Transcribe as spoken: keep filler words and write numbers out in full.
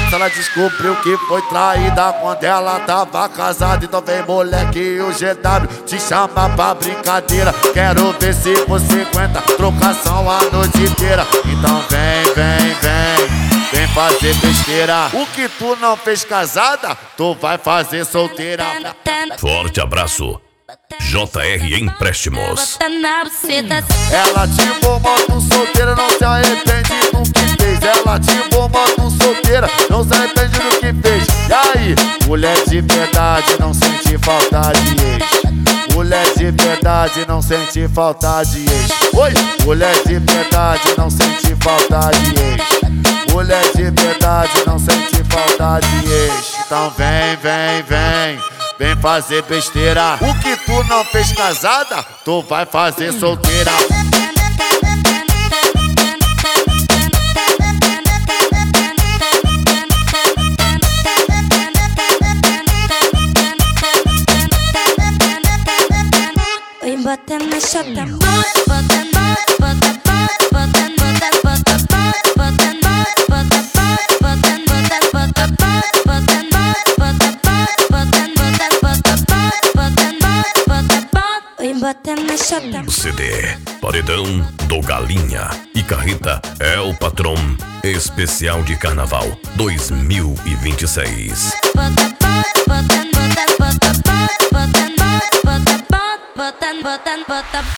Se ela descobriu que foi traída quando ela tava casada, então vem moleque, o G W te chama pra brincadeira. Quero ver se você aguenta trocação a noite inteira. Então vem, vem, vem, vem fazer besteira. O que tu não fez casada, tu vai fazer solteira. Forte abraço, J R Empréstimos. Ela tipo moto solteira, não se arrepende do que fez. Ela tipo moto solteira, não se arrepende do que fez. E aí, mulher de verdade, não sente falta de ex. Mulher de verdade, não sente falta de ex. Oi, mulher de verdade, não sente falta de ex. Mulher de verdade, não sente falta de ex. Então vem, vem, vem, vem fazer besteira. O que tu não fez casada, tu vai fazer solteira. Oi, bota na chota, bota, bota, bota, bota, bota, bota, bota, bota na chota. C D Paredão do Galinha e Carreta é o Patrão Especial de Carnaval dois mil e vinte e seis. Bota, bota, bota, bota, bota, bota, bota, bota, bota, bota, bota, bota.